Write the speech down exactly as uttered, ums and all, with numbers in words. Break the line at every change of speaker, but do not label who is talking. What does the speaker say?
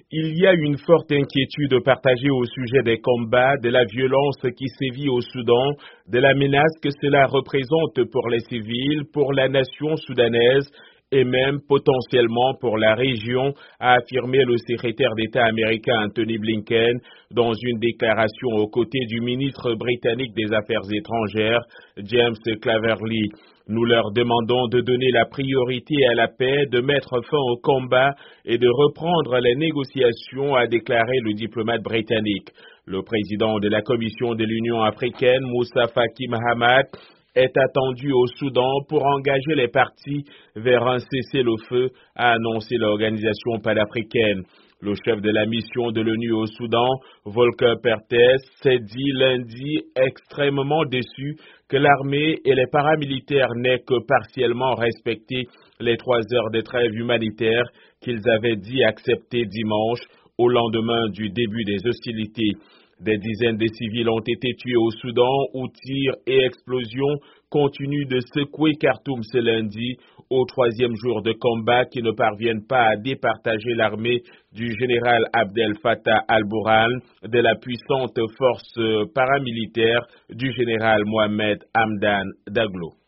Il y a une forte inquiétude partagée au sujet des combats, de la violence qui sévit au Soudan, de la menace que cela représente pour les civils, pour la nation soudanaise et même potentiellement pour la région, a affirmé le secrétaire d'État américain Anthony Blinken dans une déclaration aux côtés du ministre britannique des Affaires étrangères, James Cleverly. Nous leur demandons de donner la priorité à la paix, de mettre fin au combat et de reprendre les négociations, a déclaré le diplomate britannique. Le président de la Commission de l'Union africaine, Moussa Faki Mahamat, est attendu au Soudan pour engager les parties vers un cessez-le-feu, a annoncé l'organisation panafricaine. Le chef de la mission de l'ONU au Soudan, Volker Perthes, s'est dit lundi extrêmement déçu que l'armée et les paramilitaires n'aient que partiellement respecté les trois heures de trêve humanitaire qu'ils avaient dit accepter dimanche au lendemain du début des hostilités. Des dizaines de civils ont été tués au Soudan où tirs et explosions continuent de secouer Khartoum ce lundi, au troisième jour de combat qui ne parviennent pas à départager l'armée du général Abdel Fattah al-Burhan de la puissante force paramilitaire du général Mohamed Hamdan Daglo.